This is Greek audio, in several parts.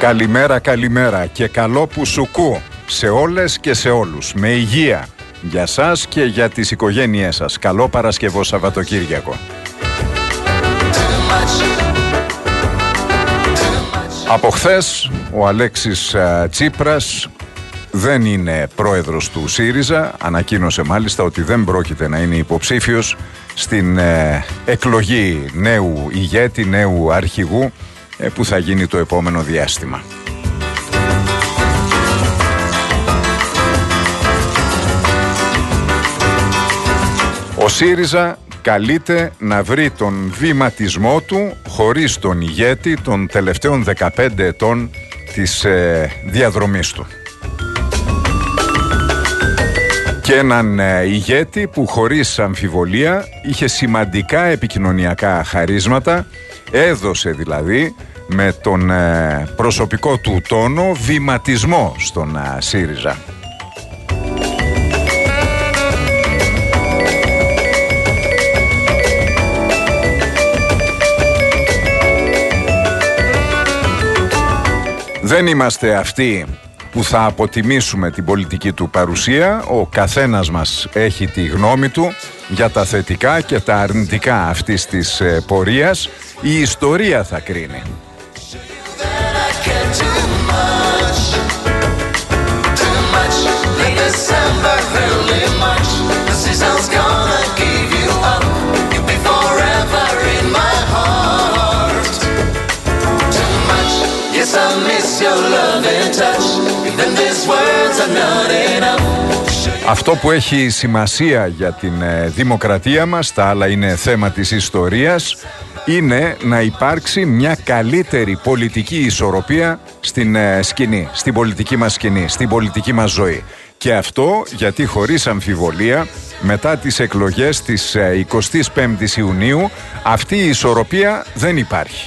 Καλημέρα, καλημέρα και καλό πουσουκού σε όλες και σε όλους. Με υγεία για σας και για τις οικογένειές σας. Καλό Παρασκευό Σαββατοκύριακο. Από χθες ο Αλέξης Τσίπρας δεν είναι πρόεδρος του ΣΥΡΙΖΑ. Ανακοίνωσε μάλιστα ότι δεν πρόκειται να είναι υποψήφιος στην εκλογή νέου ηγέτη, νέου αρχηγού που θα γίνει το επόμενο διάστημα. Ο ΣΥΡΙΖΑ καλείται να βρει τον βηματισμό του χωρίς τον ηγέτη των τελευταίων 15 ετών της διαδρομής του. Και έναν ηγέτη που χωρίς αμφιβολία είχε σημαντικά επικοινωνιακά χαρίσματα, έδωσε δηλαδή με τον προσωπικό του τόνο βηματισμό στον ΣΥΡΙΖΑ. Δεν είμαστε αυτοί που θα αποτιμήσουμε την πολιτική του παρουσία. Ο καθένας μας έχει τη γνώμη του για τα θετικά και τα αρνητικά αυτής της πορείας. Η ιστορία θα κρίνει. Αυτό που έχει σημασία για την δημοκρατία μας, τα άλλα είναι θέμα της ιστορίας, είναι να υπάρξει μια καλύτερη πολιτική ισορροπία στην σκηνή, στην πολιτική μας σκηνή, στην πολιτική μας ζωή. Και αυτό γιατί χωρίς αμφιβολία μετά τις εκλογές της 25ης Ιουνίου αυτή η ισορροπία δεν υπάρχει.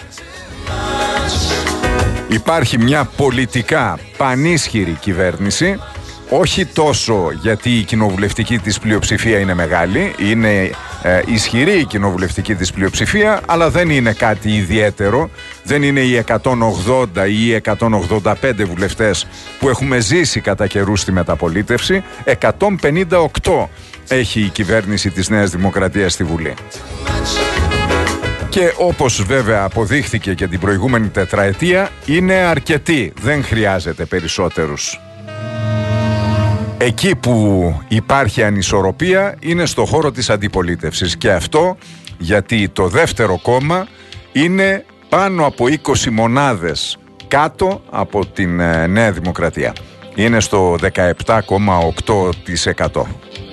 Υπάρχει μια πολιτικά πανίσχυρη κυβέρνηση, όχι τόσο γιατί η κοινοβουλευτική της πλειοψηφία είναι μεγάλη, είναι ισχυρή η κοινοβουλευτική της πλειοψηφία, αλλά δεν είναι κάτι ιδιαίτερο, δεν είναι οι 180 ή οι 185 βουλευτές που έχουμε ζήσει κατά καιρούς στη μεταπολίτευση, 158 έχει η κυβέρνηση της Νέας Δημοκρατίας στη Βουλή. Και όπως βέβαια αποδείχθηκε και την προηγούμενη τετραετία, είναι αρκετή, δεν χρειάζεται περισσότερους. Εκεί που υπάρχει ανισορροπία είναι στο χώρο της αντιπολίτευσης, και αυτό γιατί το δεύτερο κόμμα είναι πάνω από 20 μονάδες κάτω από την Νέα Δημοκρατία. Είναι στο 17,8%.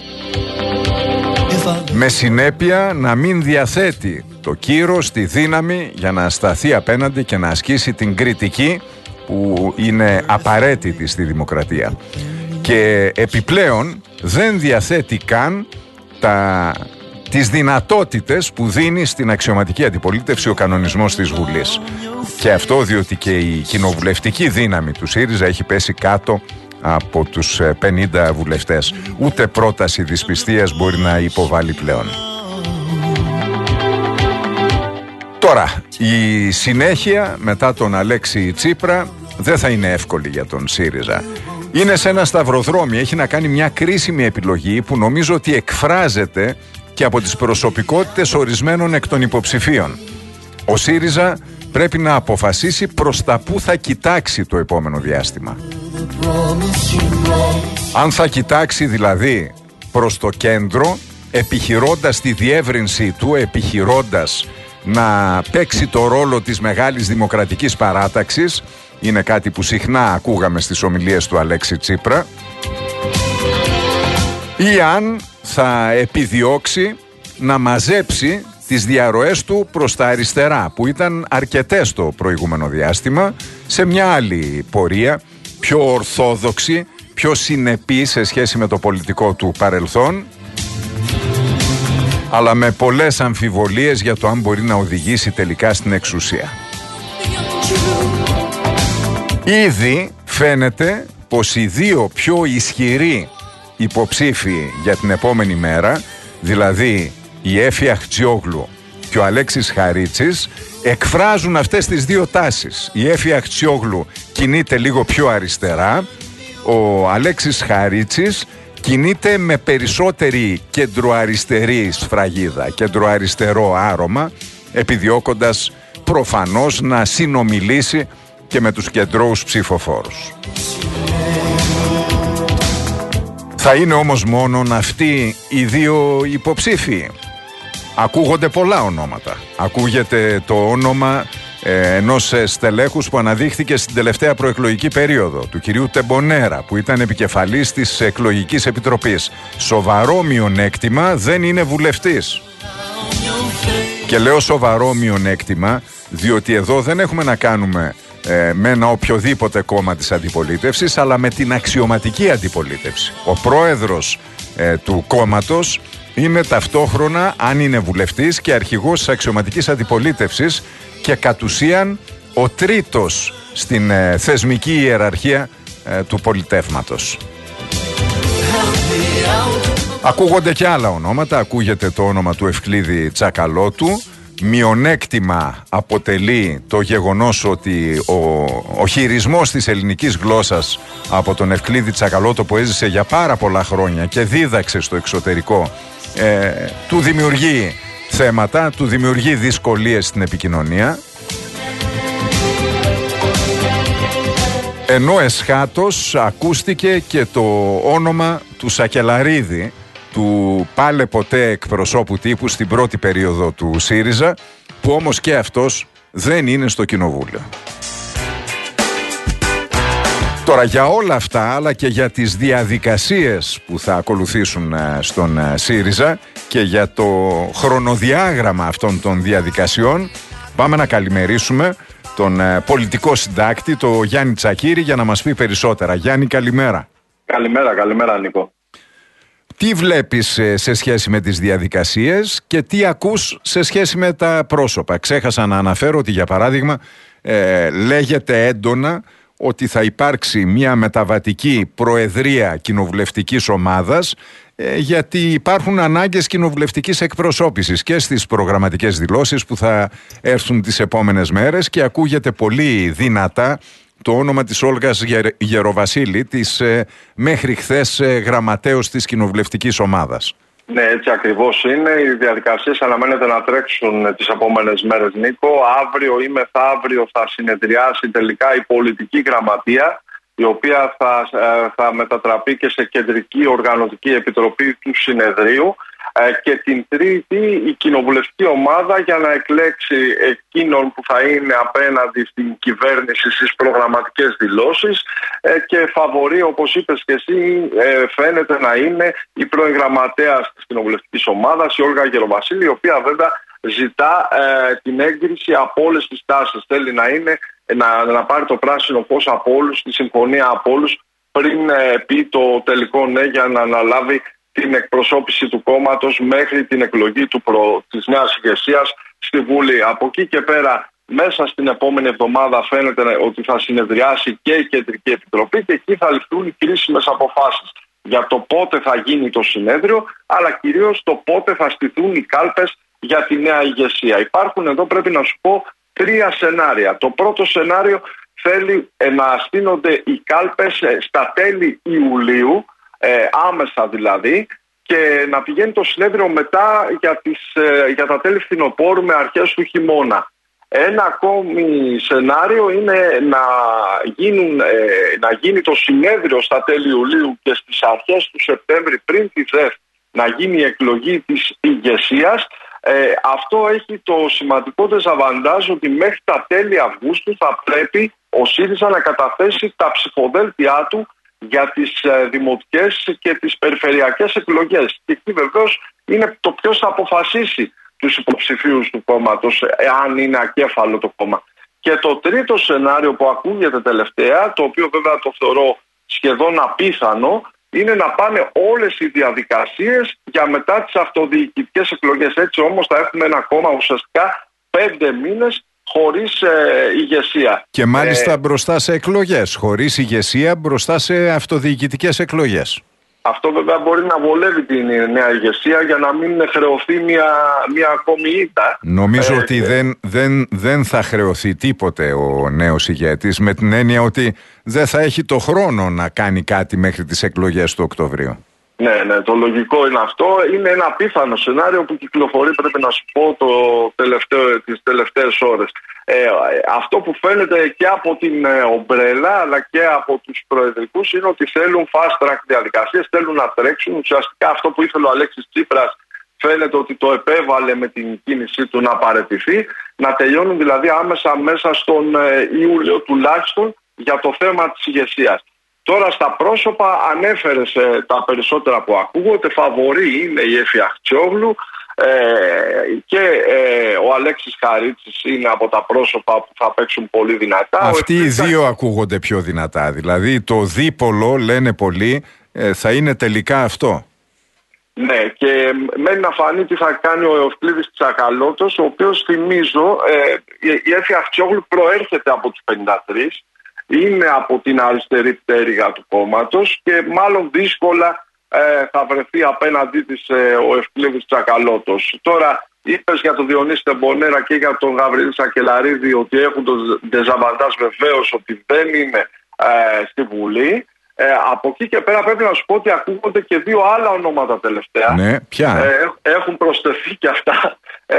Με συνέπεια να μην διαθέτει το κύρος, τη δύναμη για να σταθεί απέναντι και να ασκήσει την κριτική που είναι απαραίτητη στη δημοκρατία. Και επιπλέον δεν διαθέτει καν τις δυνατότητες που δίνει στην αξιωματική αντιπολίτευση ο κανονισμός της Βουλής. Και αυτό διότι και η κοινοβουλευτική δύναμη του ΣΥΡΙΖΑ έχει πέσει κάτω από τους 50 βουλευτές. Ούτε πρόταση δυσπιστίας μπορεί να υποβάλει πλέον. Τώρα, η συνέχεια μετά τον Αλέξη Τσίπρα δεν θα είναι εύκολη για τον ΣΥΡΙΖΑ. Είναι σε ένα σταυροδρόμι, έχει να κάνει μια κρίσιμη επιλογή που νομίζω ότι εκφράζεται και από τις προσωπικότητες ορισμένων εκ των υποψηφίων. Ο ΣΥΡΙΖΑ πρέπει να αποφασίσει προς τα που θα κοιτάξει το επόμενο διάστημα. Αν θα κοιτάξει δηλαδή προς το κέντρο, επιχειρώντας τη διεύρυνσή του, επιχειρώντας να παίξει το ρόλο της μεγάλης δημοκρατικής παράταξης, είναι κάτι που συχνά ακούγαμε στις ομιλίες του Αλέξη Τσίπρα, ή αν θα επιδιώξει να μαζέψει τις διαρροές του προς τα αριστερά, που ήταν αρκετές το προηγούμενο διάστημα, σε μια άλλη πορεία, πιο ορθόδοξη, πιο συνεπή σε σχέση με το πολιτικό του παρελθόν, αλλά με πολλές αμφιβολίες για το αν μπορεί να οδηγήσει τελικά στην εξουσία. Ήδη φαίνεται πως οι δύο πιο ισχυροί υποψήφοι για την επόμενη μέρα, δηλαδή η Έφη Αχτζιόγλου και ο Αλέξης Χαρίτσης, εκφράζουν αυτές τις δύο τάσεις. Η Έφη Αχτσιόγλου κινείται λίγο πιο αριστερά, ο Αλέξης Χαρίτσης κινείται με περισσότερη κεντροαριστερή σφραγίδα, κεντροαριστερό άρωμα, επιδιώκοντας προφανώς να συνομιλήσει και με τους κεντρώους ψηφοφόρους. Θα είναι όμως μόνον αυτοί οι δύο υποψήφοι? Ακούγονται πολλά ονόματα. Ακούγεται το όνομα ενός στελέχους που αναδείχθηκε στην τελευταία προεκλογική περίοδο, του κυρίου Τεμπονέρα, που ήταν επικεφαλής της εκλογικής επιτροπής. Σοβαρό μειονέκτημα, δεν είναι βουλευτής. Και λέω σοβαρό μειονέκτημα διότι εδώ δεν έχουμε να κάνουμε με ένα οποιοδήποτε κόμμα της αντιπολίτευσης, αλλά με την αξιωματική αντιπολίτευση. Ο πρόεδρος του κόμματος είναι ταυτόχρονα, αν είναι βουλευτής, και αρχηγός της αξιωματικής αντιπολίτευσης και κατ' ουσίαν ο τρίτος στην θεσμική ιεραρχία του πολιτεύματος. Ακούγονται και άλλα ονόματα. Ακούγεται το όνομα του Ευκλήδη Τσακαλώτου. Μειονέκτημα αποτελεί το γεγονός ότι ο χειρισμός της ελληνικής γλώσσας από τον Ευκλήδη Τσακαλώτο, που έζησε για πάρα πολλά χρόνια και δίδαξε στο εξωτερικό, του δημιουργεί θέματα, του δημιουργεί δυσκολίες στην επικοινωνία. Ενώ εσχάτως ακούστηκε και το όνομα του Σακελαρίδη, του πάλε ποτέ εκπροσώπου τύπου στην πρώτη περίοδο του ΣΥΡΙΖΑ, που όμως και αυτός δεν είναι στο κοινοβούλιο. Τώρα, για όλα αυτά, αλλά και για τις διαδικασίες που θα ακολουθήσουν στον ΣΥΡΙΖΑ και για το χρονοδιάγραμμα αυτών των διαδικασιών, πάμε να καλημερίσουμε τον πολιτικό συντάκτη, το Γιάννη Τσακίρη, για να μας πει περισσότερα. Γιάννη, καλημέρα. Καλημέρα Νίκο. Τι βλέπεις σε σχέση με τις διαδικασίες και τι ακούς σε σχέση με τα πρόσωπα? Ξέχασα να αναφέρω ότι, για παράδειγμα, λέγεται έντονα ότι θα υπάρξει μια μεταβατική προεδρία κοινοβουλευτικής ομάδας, γιατί υπάρχουν ανάγκες κοινοβουλευτικής εκπροσώπησης και στις προγραμματικές δηλώσεις που θα έρθουν τις επόμενες μέρες, και ακούγεται πολύ δυνατά το όνομα της Όλγας Γεροβασίλη, της μέχρι χθες γραμματέως της κοινοβουλευτικής ομάδας. Ναι, έτσι ακριβώς είναι. Οι διαδικασίες αναμένεται να τρέξουν τις επόμενες μέρες, Νίκο. Αύριο ή μεθαύριο θα συνεδριάσει τελικά η πολιτική γραμματεία, η οποία θα μετατραπεί και σε κεντρική οργανωτική επιτροπή του συνεδρίου, και την Τρίτη η κοινοβουλευτική ομάδα για να εκλέξει εκείνον που θα είναι απέναντι στην κυβέρνηση στις προγραμματικές δηλώσεις, και φαβορί, όπως είπες και εσύ, φαίνεται να είναι η πρώην γραμματέας της κοινοβουλευτικής ομάδας, η Όλγα Γεροβασίλη, η οποία βέβαια ζητά την έγκριση από όλες τις τάσεις. Θέλει να πάρει το πράσινο φως από όλους, τη συμφωνία από όλους, πριν πει το τελικό ναι για να αναλάβει την εκπροσώπηση του κόμματος μέχρι την εκλογή της νέας ηγεσίας στη Βουλή. Από εκεί και πέρα, μέσα στην επόμενη εβδομάδα φαίνεται ότι θα συνεδριάσει και η Κεντρική Επιτροπή, και εκεί θα ληφθούν οι κρίσιμες αποφάσεις για το πότε θα γίνει το συνέδριο, αλλά κυρίως το πότε θα στηθούν οι κάλπες για τη νέα ηγεσία. Υπάρχουν εδώ, πρέπει να σου πω, 3 σενάρια. Το πρώτο σενάριο θέλει να στείνονται οι κάλπες στα τέλη Ιουλίου, άμεσα δηλαδή, και να πηγαίνει το συνέδριο μετά για τα τέλη φθινοπόρου με αρχές του χειμώνα. Ένα ακόμη σενάριο είναι να γίνει το συνέδριο στα τέλη Ιουλίου και στις αρχές του Σεπτέμβρη, πριν τη ΔΕΘ, να γίνει η εκλογή της ηγεσίας. Αυτό έχει το σημαντικό δεζαβαντάζ ότι μέχρι τα τέλη Αυγούστου θα πρέπει ο ΣΥΡΙΖΑ να καταθέσει τα ψηφοδέλτια του για τις δημοτικές και τις περιφερειακές εκλογές. Και εκεί βεβαίως είναι το ποιος θα αποφασίσει τους υποψηφίους του κόμματος, εάν είναι ακέφαλο το κόμμα. Και το τρίτο σενάριο που ακούγεται τελευταία, το οποίο βέβαια το θεωρώ σχεδόν απίθανο, είναι να πάνε όλες οι διαδικασίες για μετά τις αυτοδιοικητικές εκλογές. Έτσι όμως θα έχουμε ένα κόμμα ουσιαστικά 5 μήνες χωρίς ηγεσία. Και μάλιστα μπροστά σε εκλογές, χωρίς ηγεσία, μπροστά σε αυτοδιοικητικές εκλογές. Αυτό βέβαια μπορεί να βολεύει την νέα ηγεσία για να μην χρεωθεί μια ακόμη ήττα. Νομίζω ότι δεν θα χρεωθεί τίποτε ο νέος ηγέτης, με την έννοια ότι δεν θα έχει το χρόνο να κάνει κάτι μέχρι τις εκλογές του Οκτωβρίου. Ναι, το λογικό είναι αυτό. Είναι ένα απίθανο σενάριο που κυκλοφορεί, πρέπει να σου πω, τις τελευταίες ώρες. Αυτό που φαίνεται και από την ομπρέλα αλλά και από τους προεδρικούς είναι ότι θέλουν fast track διαδικασίες, θέλουν να τρέξουν. Ουσιαστικά αυτό που ήθελε ο Αλέξης Τσίπρας φαίνεται ότι το επέβαλε με την κίνησή του να παραιτηθεί, να τελειώνουν δηλαδή άμεσα μέσα στον Ιούλιο τουλάχιστον για το θέμα της ηγεσίας. Τώρα στα πρόσωπα ανέφερες τα περισσότερα που ακούγονται. Φαβορί είναι η Έφη Αχτσιόγλου και ο Αλέξης Χαρίτσης είναι από τα πρόσωπα που θα παίξουν πολύ δυνατά. Αυτοί οι δύο ακούγονται πιο δυνατά. Δηλαδή το δίπολο, λένε πολλοί, θα είναι τελικά αυτό. Ναι, και μένει να φανεί τι θα κάνει ο Ευκλήδης Τσακαλώτος, ο οποίος, θυμίζω, η Έφη Αχτσιόγλου προέρχεται από τους 53, είναι από την αριστερή πτέρυγα του κόμματος και μάλλον δύσκολα θα βρεθεί απέναντί της ο Ευκλήδης Τσακαλώτος. Τώρα είπες για τον Διονύση Τεμπονέρα και για τον Γαβρίλη Σακελαρίδη ότι έχουν τον ντεζαβαντάζ, βεβαίως ότι δεν είναι στη Βουλή. Από εκεί και πέρα πρέπει να σου πω ότι ακούγονται και δύο άλλα ονόματα τελευταία. Ναι, ποια? Έχουν προσθεθεί και αυτά.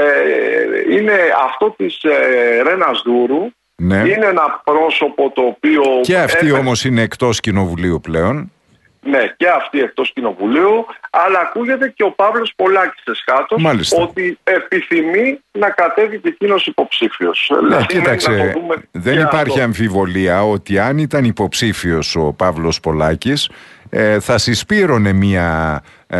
Είναι αυτό της Ρένας Δούρου. Ναι. Είναι ένα πρόσωπο το οποίο... Και αυτή όμως είναι εκτός κοινοβουλίου πλέον. Ναι, και αυτή εκτός κοινοβουλίου. Αλλά ακούγεται και ο Παύλος Πολάκης εσχάτως ότι επιθυμεί να κατέβει και εκείνος υποψήφιος. Ναι, κοίταξε, δεν υπάρχει αμφιβολία ότι αν ήταν υποψήφιος ο Παύλος Πολάκης θα συσπήρωνε μια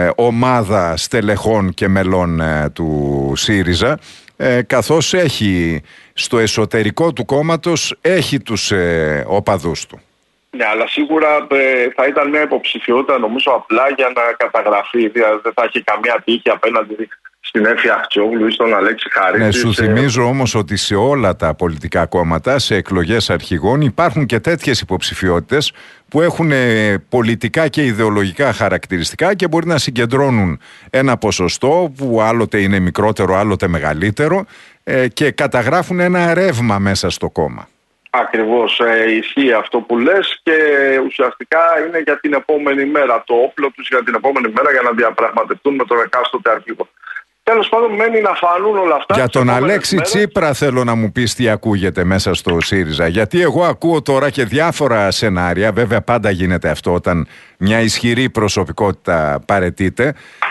ομάδα στελεχών και μελών του ΣΥΡΙΖΑ, καθώς έχει στο εσωτερικό του κόμματος, έχει τους οπαδούς του. Ναι, αλλά σίγουρα θα ήταν μια υποψηφιότητα, νομίζω, απλά για να καταγραφεί. Δηλαδή δεν θα έχει καμία τύχη απέναντι στην Έφη Αχτσιόγλου ή στον Αλέξη Χαρίτη. Ναι, σου θυμίζω όμως ότι σε όλα τα πολιτικά κόμματα, σε εκλογές αρχηγών, υπάρχουν και τέτοιες υποψηφιότητες που έχουν πολιτικά και ιδεολογικά χαρακτηριστικά και μπορεί να συγκεντρώνουν ένα ποσοστό που άλλοτε είναι μικρότερο, άλλοτε μεγαλύτερο και καταγράφουν ένα ρεύμα μέσα στο κόμμα. Ακριβώς, ισχύει αυτό που λες και ουσιαστικά είναι για την επόμενη μέρα, το όπλο τους για την επόμενη μέρα για να διαπραγματευτούν με τον εκάστοτε αρχηγό. Τέλος πάντων, μένει να φανούν όλα αυτά. Για τον Αλέξη Τσίπρα θέλω να μου πεις τι ακούγεται μέσα στο ΣΥΡΙΖΑ. Γιατί εγώ ακούω τώρα και διάφορα σενάρια. Βέβαια πάντα γίνεται αυτό όταν μια ισχυρή προσωπικότητα παραιτείται.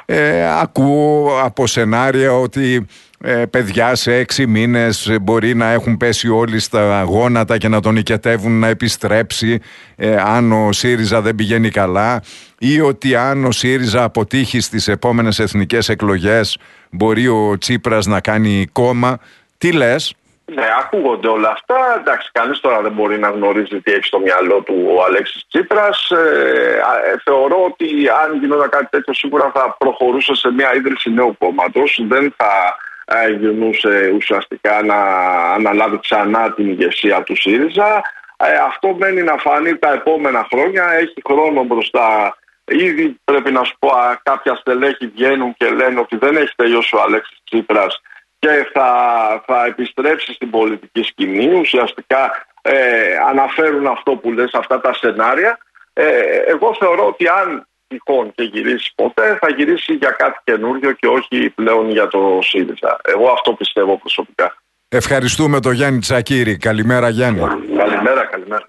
Ακούω από σενάρια ότι παιδιά σε 6 μήνες μπορεί να έχουν πέσει όλοι στα γόνατα και να τον οικετεύουν να επιστρέψει αν ο ΣΥΡΙΖΑ δεν πηγαίνει καλά, ή ότι αν ο ΣΥΡΙΖΑ αποτύχει στις επόμενες εθνικές εκλογές μπορεί ο Τσίπρας να κάνει κόμμα. Τι λες? Ναι, ακούγονται όλα αυτά. Εντάξει, κανείς τώρα δεν μπορεί να γνωρίζει τι έχει στο μυαλό του ο Αλέξης Τσίπρας. Θεωρώ ότι αν γινόταν κάτι τέτοιο σίγουρα θα προχωρούσε σε μια ίδρυση νέου κόμματος. Δεν θα γινούσε ουσιαστικά να αναλάβει ξανά την ηγεσία του ΣΥΡΙΖΑ. Αυτό μένει να φανεί τα επόμενα χρόνια. Έχει χρόνο μπροστά. Ήδη πρέπει να σου πω, κάποια στελέχη βγαίνουν και λένε ότι δεν έχει τελειώσει ο Αλέξης Τσίπρας και θα επιστρέψει στην πολιτική σκηνή. Ουσιαστικά αναφέρουν αυτό που λες, αυτά τα σενάρια. Εγώ θεωρώ ότι αν τυχόν και γυρίσει ποτέ, θα γυρίσει για κάτι καινούριο και όχι πλέον για το ΣΥΡΙΖΑ. Εγώ αυτό πιστεύω προσωπικά. Ευχαριστούμε τον Γιάννη Τσακίρη. Καλημέρα, Γιάννη. Καλημέρα, καλημέρα.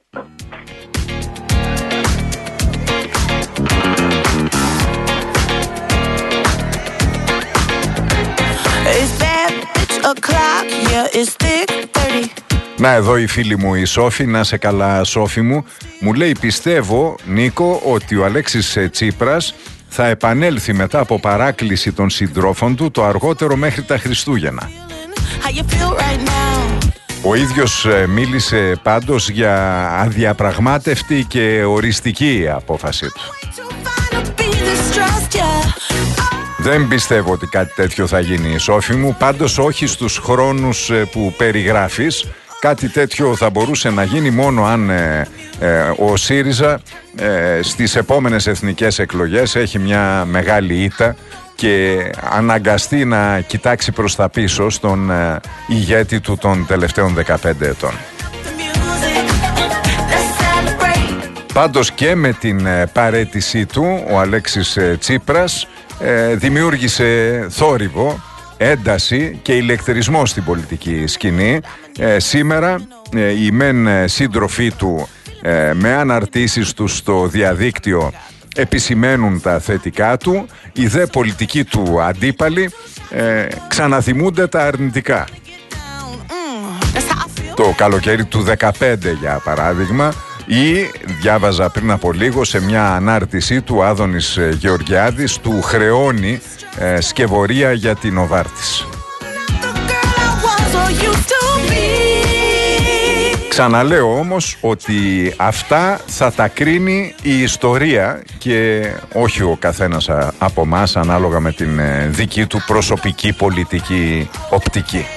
Να, εδώ η φίλη μου η Σόφη, να σε καλά Σόφη μου, μου λέει πιστεύω Νίκο ότι ο Αλέξης Τσίπρας θα επανέλθει μετά από παράκληση των συντρόφων του το αργότερο μέχρι τα Χριστούγεννα. Ο ίδιος μίλησε πάντως για αδιαπραγμάτευτη και οριστική απόφαση του. Δεν πιστεύω ότι κάτι τέτοιο θα γίνει, Σόφη μου, πάντως όχι στους χρόνους που περιγράφεις, κάτι τέτοιο θα μπορούσε να γίνει μόνο αν ο ΣΥΡΙΖΑ στις επόμενες εθνικές εκλογές έχει μια μεγάλη ήττα και αναγκαστεί να κοιτάξει προς τα πίσω στον ηγέτη του των τελευταίων 15 ετών. Πάντως και με την παραίτησή του ο Αλέξης Τσίπρας δημιούργησε θόρυβο, ένταση και ηλεκτρισμό στην πολιτική σκηνή. Σήμερα οι μεν σύντροφοί του με αναρτήσεις τους στο διαδίκτυο επισημαίνουν τα θετικά του, οι δε πολιτικοί του αντίπαλοι ξαναθυμούνται τα αρνητικά. Το καλοκαίρι του 2015 για παράδειγμα, ή διάβαζα πριν από λίγο σε μια ανάρτησή του Άδωνης Γεωργιάδης του χρεώνει σκευωρία για την Νοβάρτης. Ξαναλέω όμως ότι αυτά θα τα κρίνει η ιστορία και όχι ο καθένας από εμάς ανάλογα με την δική του προσωπική πολιτική οπτική.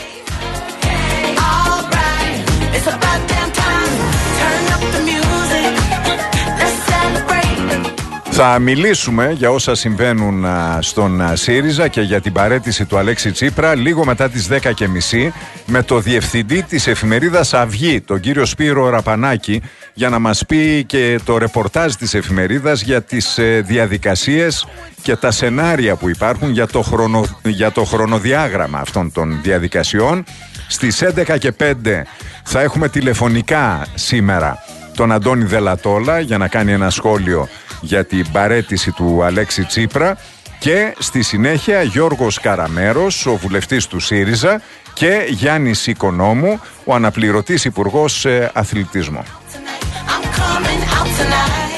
Θα μιλήσουμε για όσα συμβαίνουν στον ΣΥΡΙΖΑ και για την παραίτηση του Αλέξη Τσίπρα λίγο μετά τις 10:30 με το διευθυντή της εφημερίδας Αυγή, τον κύριο Σπύρο Ραπανάκη, για να μας πει και το ρεπορτάζ της εφημερίδας για τις διαδικασίες και τα σενάρια που υπάρχουν για το χρονοδιάγραμμα αυτών των διαδικασιών. Στις 11:05 θα έχουμε τηλεφωνικά σήμερα τον Αντώνη Δελατόλα για να κάνει ένα σχόλιο για την παραίτηση του Αλέξη Τσίπρα και στη συνέχεια Γιώργος Καραμέρος, ο βουλευτής του ΣΥΡΙΖΑ, και Γιάννης Οικονόμου, ο αναπληρωτής υπουργός αθλητισμού.